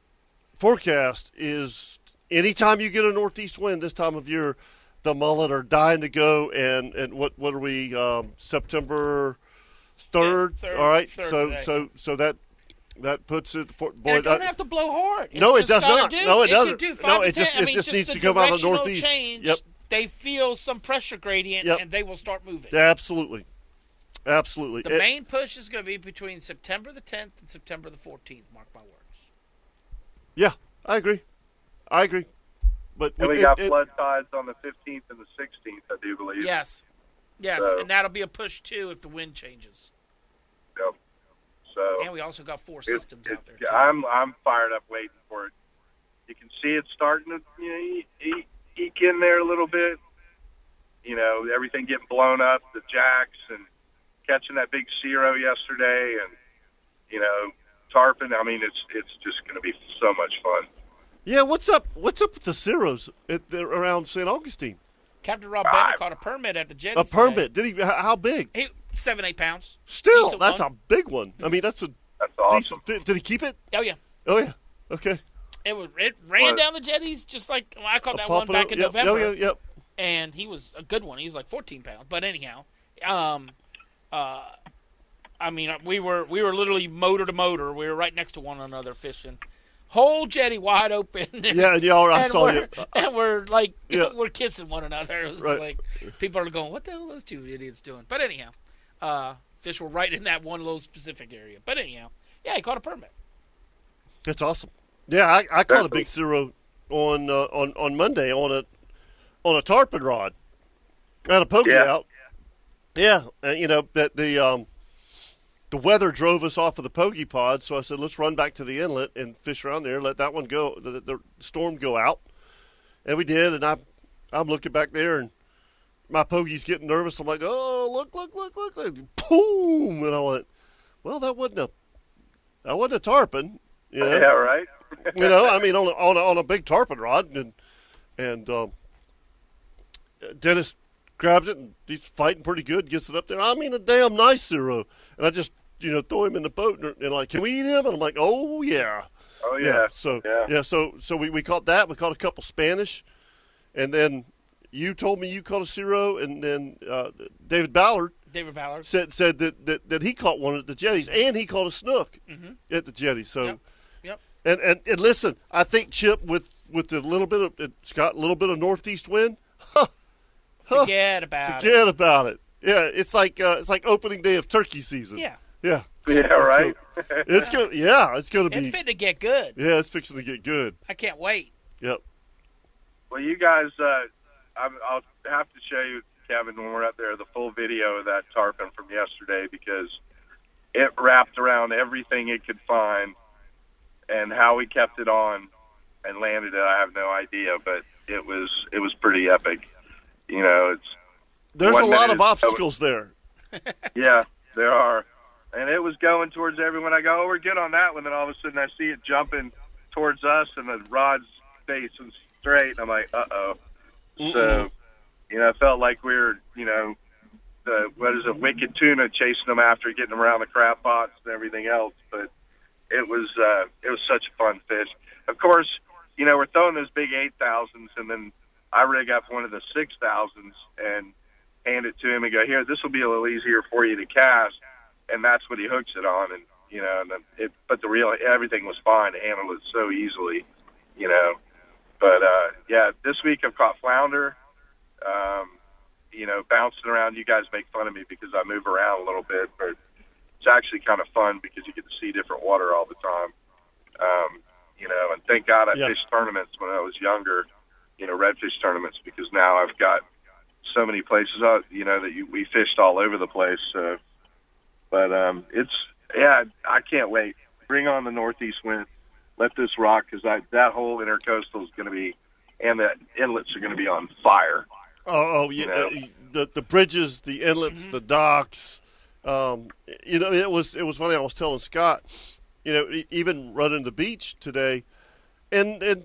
forecast is anytime you get a northeast wind this time of year, the mullet are dying to go. And, and what what are we um, September third? Yeah, third- All right, third so today. so so that that puts it for boy. And it don't that- have to blow hard. It's No, it just does gotta not. Do, No, it can doesn't. do No, five to it just- ten. I it mean, just needs the to come out of the directional northeast. Change, Yep. They feel some pressure gradient, Yep. and they will start moving. absolutely, absolutely. The It- main push is going to be between September the tenth and September the fourteenth. Mark my words. yeah, I agree. I agree. But And we it- got it- flood tides on the fifteenth and the sixteenth, I do believe. Yes, yes, So- and that'll be a push too if the wind changes. Yep. So And we also got four it- systems it- out there too. I'm I'm fired up waiting for it. You can see it starting to you know e- e- eke in there a little bit. You know, everything getting blown up, the jacks and catching that big Cero yesterday, and you know tarpon. I mean, it's it's just going to be so much fun. Yeah, what's up? What's up with the Ceros at the, around Saint Augustine? Captain Rob Ah, Bennett caught a permit at the jetty. A permit? Did he? h- How big? He seven eight pounds. Still, Decent that's one. a big one. I mean, that's a That's awesome. decent. Fit. Did he keep it? Oh yeah, Oh yeah. Okay. it was it ran What? down the jetties just like well, I caught A that one pompano- back in yep, November. Oh yeah. Yep. And he was a good one. He was like fourteen pounds. But anyhow, um, uh, I mean, we were we were literally motor to motor. We were right next to one another fishing, whole jetty wide open. Yeah, and y'all. I and saw we're, you. and we're like Yeah. we're kissing one another. It was Right. like people are going, "What the hell are those two idiots doing?" But anyhow, uh, fish were right in that one little specific area. But anyhow, yeah, he caught a permit. That's awesome. Yeah, I, I caught a That's big Cero on uh, on on Monday on a on a tarpon rod. Got a pokey Yeah. out. Yeah, and you know that the um, the weather drove us off of the pokey pod, so I said let's run back to the inlet and fish around there, let that one go, the, the storm go out, and we did. And I I'm looking back there, and my pokey's getting nervous. I'm like, oh look look look look, look. Boom, and I went, well that wasn't a that wasn't a tarpon, you know? Yeah, right. You know, I mean, on a, on a, on a big tarpon rod, and and um, Dennis grabs it, and he's fighting pretty good, gets it up there. I mean, a damn nice Cero, and I just you know throw him in the boat, and, and like, can we eat him? And I'm like, oh yeah, Oh yeah. So yeah. so so we, we caught that. We caught a couple Spanish, and then you told me you caught a Cero, and then uh, David Ballard David Ballard. said said that, that, that he caught one at the jetties, and he caught a snook Mhm. at the jetty. So. Yep. Yep. And, and and listen, I think Chip with with a little bit of it's got a little bit of northeast wind. Huh, huh, Forget about it. forget about it. Yeah, it's like uh, it's like opening day of turkey season. Yeah, yeah, Yeah, right. it's good. Yeah, it's going to it's be. fit to get good. Yeah, it's fixing to get good. I can't wait. Yep. Well, you guys, uh, I'm, I'll have to show you, Kevin, when we're up there, the full video of that tarpon from yesterday because it wrapped around everything it could find and how we kept it on. and landed it, I have no idea, but it was it was pretty epic. You know, it's There's a one lot minute of it's- obstacles there. Yeah, there are. And it was going towards everyone. I go, oh, we're good on that one. Then all of a sudden I see it jumping towards us, and the rod's facing straight. And I'm like, uh-oh. Mm-mm. So, you know, I felt like we were, you know, the what is it, wicked tuna chasing them after, getting them around the crab pots and everything else. But it was uh, it was such a fun fish. Of course, you know, we're throwing those big eight thousands, and then I rig up one of the six thousands and hand it to him and go, here, this will be a little easier for you to cast. And that's what he hooks it on. And, you know, and it, but the real, everything was fine to handle it so easily, you know. But, uh, yeah, this week I've caught flounder, um, you know, bouncing around. You guys make fun of me because I move around a little bit, but it's actually kind of fun because you get to see different water all the time. Um, you know, and thank God I Yeah. fished tournaments when I was younger, you know, redfish tournaments, because now I've got so many places, uh, you know, that you, we fished all over the place. So, but um, it's, yeah, I can't wait. Bring on the northeast wind. Let this rock, because that whole intercoastal is going to be, and the inlets are going to be on fire. Oh, oh yeah, You know? uh, the the bridges, the inlets, Mm-hmm. the docks. Um, you know, it was it was funny. I was telling Scott, you know, e- even running the beach today, and and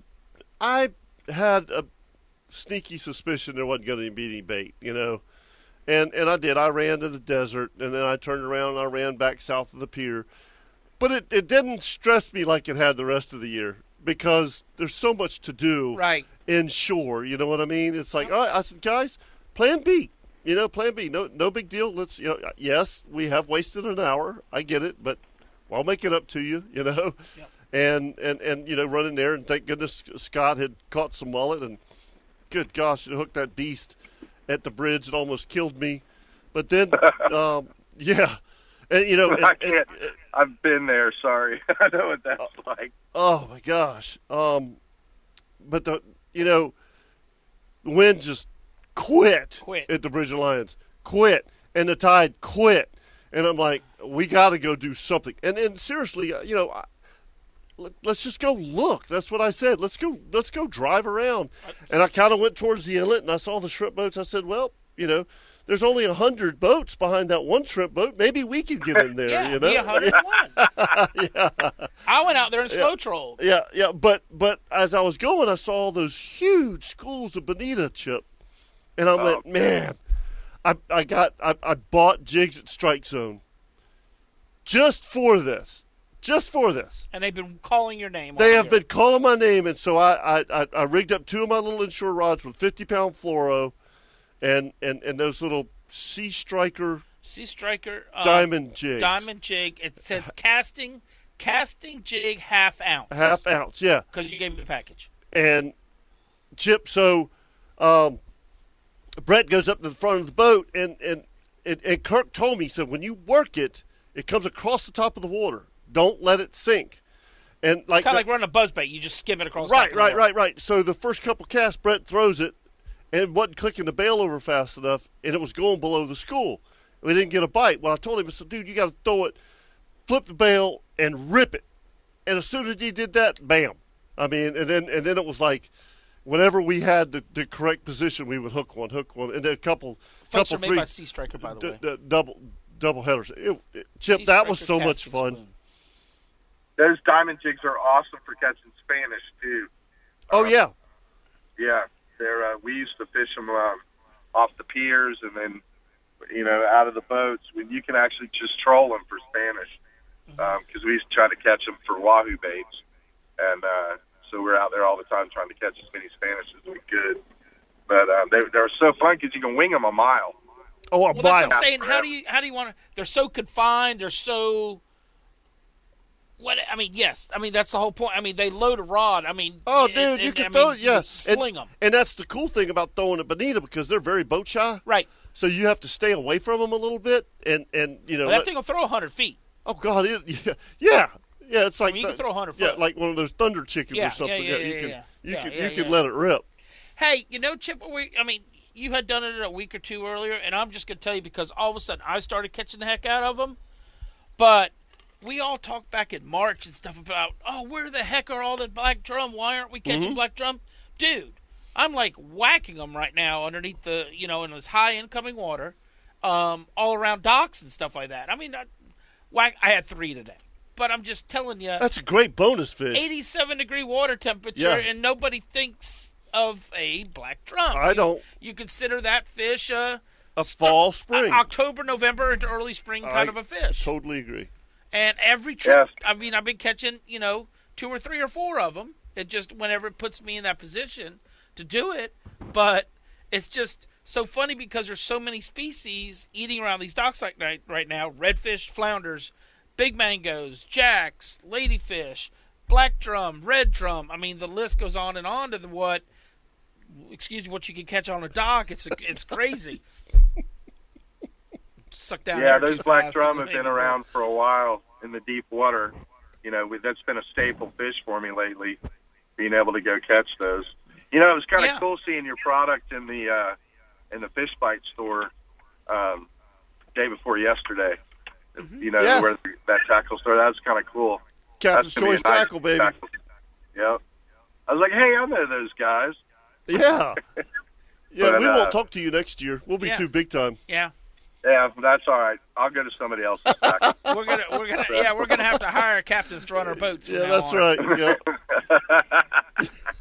I had a sneaky suspicion there wasn't going to be any bait. You know, and and I did. I ran to the desert, and then I turned around and I ran back south of the pier. But it, it didn't stress me like it had the rest of the year, because there's so much to do Right. inshore. You know what I mean? It's like, all right, I said, guys, plan B. You know, plan B. No, no big deal. Let's, you know, yes, we have wasted an hour. I get it, but I'll make it up to you. You know, Yep. and and and you know, run in there, and thank goodness Scott had caught some mullet, and good gosh, it hooked that beast at the bridge. It almost killed me, but then, um, yeah, and you know, and, I and- can't. I've been there. Sorry, I know what that's like. oh my gosh. Um, but the you know, the wind just quit, Quit. at the Bridge Alliance, quit, and the tide quit, and I'm like, we got to go do something. And and seriously, uh, you know, I, let, let's just go look. That's what I said. Let's go. Let's go drive around. And I kind of went towards the inlet, and I saw the shrimp boats. I said, well, you know, there's only a hundred boats behind that one shrimp boat. Maybe we can get in there. Yeah, you know, be one hundred one. yeah. I went out there and slow trolled. Yeah, yeah, but but as I was going, I saw those huge schools of bonita, Chip, and I Oh, went, man, I I got I, I bought jigs at Strike Zone just for this, just for this. And they've been calling your name. They all have year. been calling my name, and so I I, I, I rigged up two of my little inshore rods with fifty pound fluoro, and and and those little Sea Striker Sea Striker um, diamond jigs, Diamond jig. It says casting casting jig half ounce. half ounce, yeah. Because you gave me the package. And Chip, so um, Brett goes up to the front of the boat, and and, and and Kirk told me, he said, when you work it, it comes across the top of the water. Don't let it sink. And like Kind of the- like running a buzzbait. You just skim it across. the right, top of the right, water. right, right. So the first couple casts, Brett throws it, and wasn't clicking the bail over fast enough, and it was going below the school. We didn't get a bite. Well, I told him, I said, dude, you got to throw it, flip the bail, and rip it. And as soon as he did that, bam. I mean, and then and then it was like, whenever we had the, the correct position, we would hook one, hook one, and then a couple, Folks couple are made three by Sea Striker, by the d- way. d- double double headers. It, it- Chip, Sea that was Striker so much casting fun. spoon. Those diamond jigs are awesome for catching Spanish too. Oh yeah, Yeah, they're. Uh, we used to fish them um, off the piers, and then you know out of the boats. When you can actually just troll them for Spanish, because we used to try to catch them for wahoo baits, and uh, so we're out there all the time trying to catch as many Spanish as we could. But uh, they they're so fun because you can wing them a mile. oh a Well, that's mile. what I'm saying. How do you how do you want to? They're so confined. They're so. What I mean, yes. I mean that's the whole point. I mean they load a rod. I mean, Oh, and- dude, and- you and, can I throw mean, it. you Yeah, sling and, them. and that's the cool thing about throwing a bonita, because they're very boat shy. Right. So you have to stay away from them a little bit, and and you know. Well, that let- thing will throw a hundred feet. oh God, it, yeah, yeah, yeah. It's like mean, you can the- throw a hundred Yeah, foot. like one of those thunder chickens Yeah, or something. yeah, yeah, you yeah, can yeah. you Yeah, can yeah, you can yeah. let it rip. Hey, you know, Chip, we, I mean, you had done it a week or two earlier, and I'm just going to tell you because all of a sudden I started catching the heck out of them. But we all talked back in March and stuff about, oh, where the heck are all the black drum? Why aren't we catching Mm-hmm. black drum? Dude, I'm like whacking them right now underneath the, you know, in this high incoming water, um, all around docks and stuff like that. I mean, I, whack, I had three today. But I'm just telling you, That's a great bonus fish. eighty-seven degree water temperature, Yeah. and nobody thinks of a black drum. I You- don't. You consider that fish uh, A fall, spring. uh, October, November, into early spring kind I of a fish. Totally agree. And every trip, Yes. I mean, I've been catching, you know, two or three or four of them. It just, whenever it puts me in that position to do it. But it's just so funny because there's so many species eating around these docks like right, right now. Redfish, flounders, big mangoes, jacks, ladyfish, black drum, red drum. I mean, the list goes on and on to the what, excuse me, what you can catch on a dock. It's it's crazy. Suck down Yeah, air those too black fast drum and have been maybe around for a while in the deep water. You know, we- that's been a staple fish for me lately, being able to go catch those. You know, it was kind of Yeah. cool seeing your product in the uh, in the fish bite store um, day before yesterday. Mm-hmm. You know, Yeah. where the, that tackle store. That was kind of cool. Captain's That's gonna be Choice a nice tackle, baby. tackle. Yep. I was like, hey, I know those guys. Yeah. Yeah, But, we uh, won't talk to you next year. We'll be Yeah. too big time. Yeah. Yeah, that's all right. I'll go to somebody else's tackle. We're gonna, we're gonna, yeah, we're gonna have to hire captains to run our boats. From Yeah, now that's on. right. Yeah.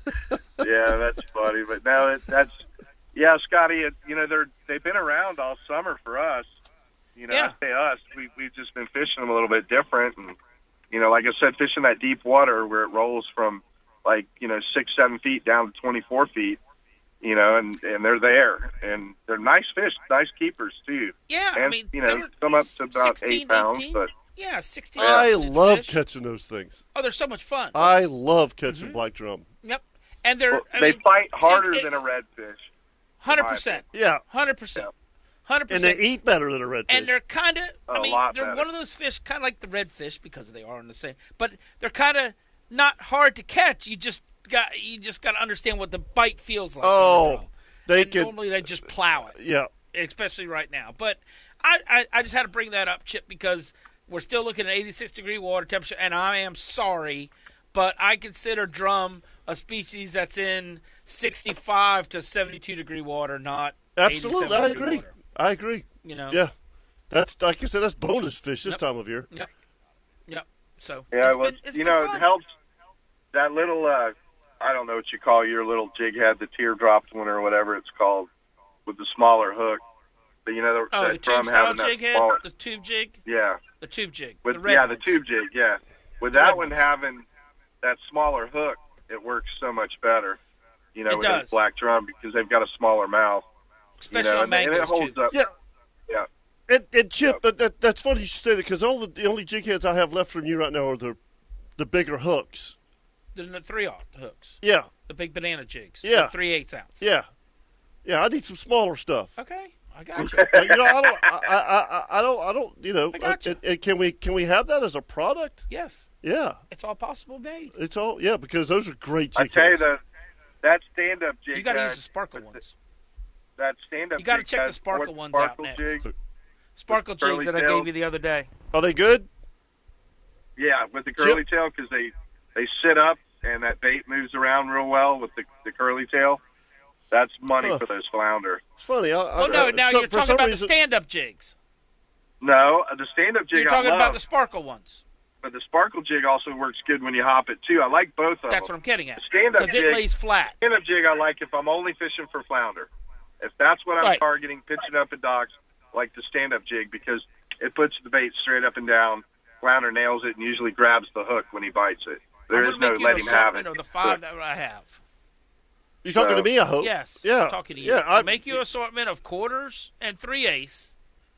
Yeah, that's funny. But no, it, that's yeah, Scotty. It, you know, they're they've been around all summer for us. You know, Yeah. I say us. We we've just been fishing them a little bit different, and you know, like I said, fishing that deep water where it rolls from like you know six, seven feet down to twenty-four feet. You know, and and they're there, and they're nice fish, nice keepers too. Yeah, And I mean, you they know, were some up to about sixteen, eight pounds, eighteen. but Yeah, sixteen. I inch love fish. catching those things. Oh, they're so much fun. I love catching Mm-hmm. black drum. Yep, and they're well, I they mean, fight harder it- it- than a redfish. hundred percent, Yeah. hundred percent, hundred And they percent. eat better than a redfish. And they're kind of, I A mean, lot they're better. one of those fish, kind of like the redfish because they are in the same. But they're kind of not hard to catch. You just got, you just got to understand what the bite feels like. Oh, they And can. normally they just plow it. Yeah. Especially right now. But I, I, I just had to bring that up, Chip, because we're still looking at eighty-six degree water temperature, and I am sorry, but I consider drum a species that's in sixty-five to seventy-two degree water, not Absolutely. eighty-seven I degree agree. water, I agree. you know? Yeah. That's, like I said, that's bonus fish this Yep. time of year. Yep. Yep. So Yeah, it's well, been, it's you been know, fun. it helps that little, uh, I don't know what you call your little jig head, the teardropped one or whatever it's called, with the smaller hook. But, you know, the, Oh, that the drum tube style having that jig head, smaller, the tube jig, yeah, the tube jig, with the red yeah, the ones. tube jig, yeah. With The that red one ones. having that smaller hook, it works so much better. You know, It with does. this black drum because they've got a smaller mouth. especially you know, on and, and it mangoes holds too. up. Yeah. Yeah. And, and Chip, but that, that's funny you should say that because all the, the only jig heads I have left from you right now are the the bigger hooks. The, the three aught hooks, Yeah. the big banana jigs, Yeah. the three eighths ounce. Yeah. Yeah. I need some smaller stuff. Okay, I got you. Uh, you know, I don't. I, I, I, I don't. I don't. You know. I gotcha. uh, and can we can we have that as a product? Yes, Yeah. it's all possible made. It's all. Yeah, because those are great I jig tell you, heads. the, that stand-up jig You got to head, use the sparkle ones. that stand-up You gotta jig check the head, sparkle what- ones out sparkle next. jig, Sparkle curly jigs that I tail. gave you the other day. Are they good? Yeah, with the curly tail because they they sit up and that bait moves around real well with the the curly tail. That's money Huh. for those flounder. It's funny. I, I, Oh no, I- now so- you're for talking some about reason- the stand-up jigs. No, the stand-up jig You're I talking love, about the sparkle ones. but the sparkle jig also works good when you hop it too. I like both of That's what them. I'm getting at. The stand-up Because it jig, lays flat. stand-up jig I like if I'm only fishing for flounder. If that's what I'm Right. targeting, pitching up at docks, I like the stand-up jig because it puts the bait straight up and down. Flounder nails it and usually grabs the hook when he bites it. There I'm is gonna no make you let an him have it. assortment of the five that I have. You're talking So- to me, I hope. Yes. Yeah. I'm talking to you. Yeah. I I'll make you an assortment of quarters and three ace,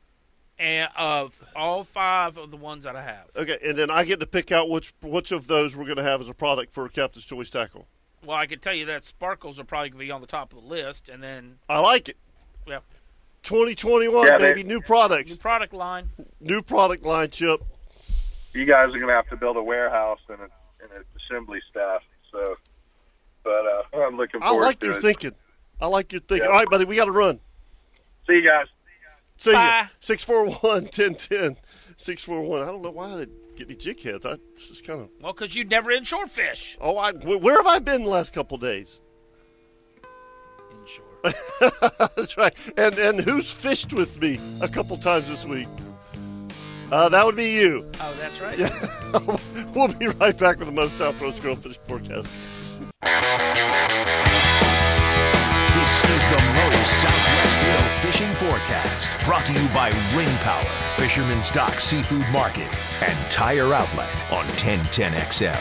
and of all five of the ones that I have. Okay, and then I get to pick out which which of those we're going to have as a product for Captain's Choice Tackle. Well, I can tell you that sparkles are probably going to be on the top of the list, and then I like it. yeah, twenty twenty-one, Yeah, they- baby. New new products. product line. New product line, Chip. You guys are going to have to build a warehouse and, a, and an assembly staff. So, but uh, I'm looking I forward like to your it. thinking. I like your thinking. Yeah. All right, buddy, we got to run. See you guys. See ya. Bye. six four one, ten ten. six four one. I don't know why the get any jig heads. I just kind of. Well, because you never inshore fish. Oh, I, where have I been the last couple of days? Inshore. That's right. And and who's fished with me a couple times this week? Uh, that would be you. Oh, that's right. Yeah. We'll be right back with the Mo Southwest Grill Fishing Forecast. This is the Mo Southwest Grill Fishing Forecast, brought to you by Ring Power, Fisherman's Dock Seafood Market, and Tire Outlet on ten ten X L.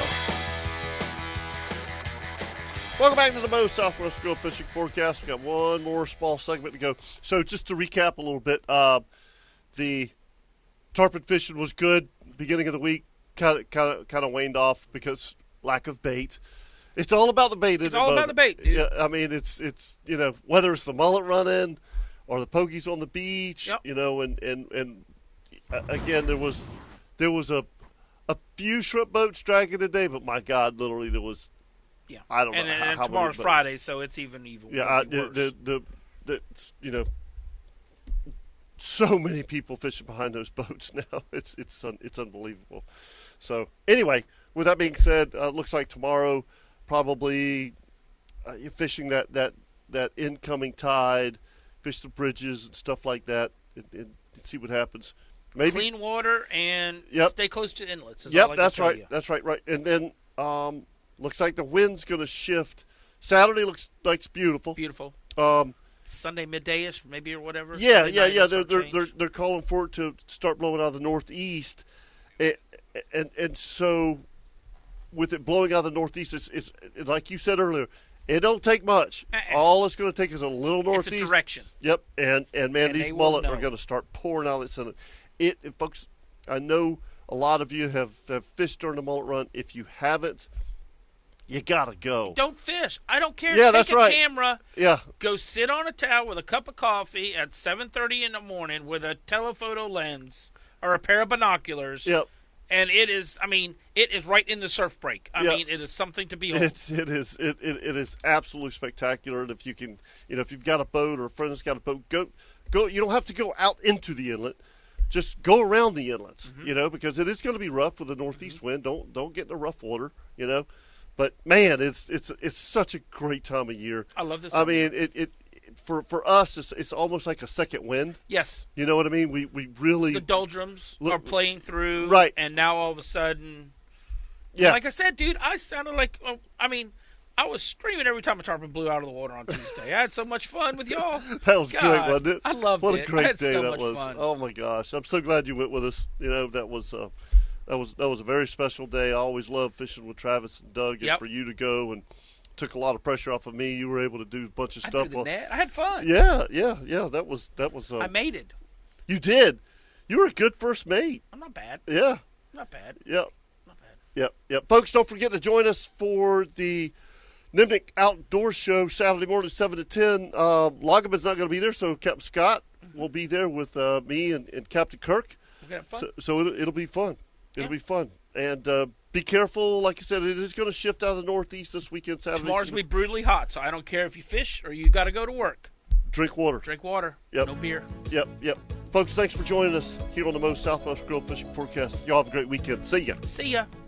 Welcome back to the Mo Southwest Grill Fishing Forecast. We've got one more small segment to go. So just to recap a little bit, uh, the tarpon fishing was good. Beginning of the week kind of kind of kind of waned off because lack of bait. It's all about the bait. Isn't It's all it, about Bo? the bait, dude. Yeah, I mean it's it's you know whether it's the mullet running or the pokies on the beach, Yep. you know, and and and uh, again there was there was a a few shrimp boats dragging today, but my God, literally there was. Yeah. I don't and, know and, how, and how tomorrow's many boats. Friday, so it's even evil. Yeah, I, the, the the the you know, so many people fishing behind those boats now. It's it's un, it's unbelievable. So anyway, with that being said, uh, looks like tomorrow probably uh, you're fishing that, that that incoming tide, fish the bridges and stuff like that, and, and see what happens. Maybe Clean water and Yep. stay close to inlets. is Yep, all I can that's tell right. you. That's right. Right, and then um, looks like the wind's going to shift. Saturday looks like it's beautiful. Beautiful. Um, Sunday midday-ish, maybe, or whatever. Yeah, Sunday yeah, night yeah. it'll They're start they're, change. they're they're calling for it to start blowing out of the northeast, and and, and so with it blowing out of the northeast, it's, it's like you said earlier. It don't take much. Uh-uh. All it's going to take is a little northeast. It's a direction. Yep, and and man, And these they will mullet are know. going to start pouring out of this. It, it, folks. I know a lot of you have, have fished during the mullet run. If you haven't, you gotta go. Don't fish. I don't care. Yeah, Take that's a right. camera. Yeah, Go sit on a towel with a cup of coffee at seven thirty in the morning with a telephoto lens or a pair of binoculars. yep. And it is, I mean, it is right in the surf break. I Yeah. mean, it is something to behold. It's it is it, it, it is absolutely spectacular. And if you can, you know, if you've got a boat or a friend that's got a boat, go go. You don't have to go out into the inlet. Just go around the inlets, Mm-hmm. you know, because it is going to be rough with the northeast wind. Don't don't get in the rough water, you know. But man, it's it's it's such a great time of year. I love this I time of mean, it, it for for us, it's it's almost like a second wind. Yes. You know what I mean? We we really The doldrums Look- are playing through. Right. And now all of a sudden, yeah. like I said, dude, I sounded like, oh, I mean, I was screaming every time a tarpon blew out of the water on Tuesday. I had so much fun with y'all. That was God, great, wasn't it? I loved what it. a I great had day so that much was. fun. Oh my gosh, I'm so glad you went with us. You know, that was uh, that was that was a very special day. I always love fishing with Travis and Doug, and Yep. for you to go and took a lot of pressure off of me. You were able to do a bunch of I stuff. threw the on- net. I had fun. Yeah, yeah, yeah. That was that was. Uh, I made it. you did. You were a good first mate. I'm not bad. Yeah, I'm not bad. yeah. Not bad. Yep, yep. Folks, don't forget to join us for the Nimnik Outdoor Show Saturday morning, seven to ten. Uh, Loggeman's not going to be there, so Captain Scott will be there with uh, me and, and Captain Kirk. We're gonna have fun. So, so it'll, it'll be fun. It'll Yeah. be fun. And uh, be careful. Like I said, it is going to shift out of the northeast this weekend, Saturday. Tomorrow's so gonna be brutally hot, so I don't care if you fish or you got to go to work. drink water. Drink water. Yep. No beer. Yep, yep. Folks, thanks for joining us here on the Mo Southwest Grill Fishing Forecast. Y'all have a great weekend. See ya. See ya.